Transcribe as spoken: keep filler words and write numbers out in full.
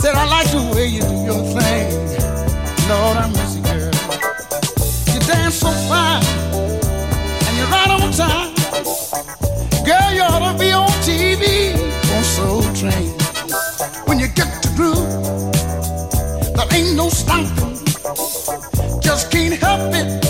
Said I like the way you do your thing. Lord, I miss you, girl. You dance so fine, and you're right on time. Girl, you ought to be on T V, on Soul Train. When you get to groove, there ain't no stopping. Just can't help it.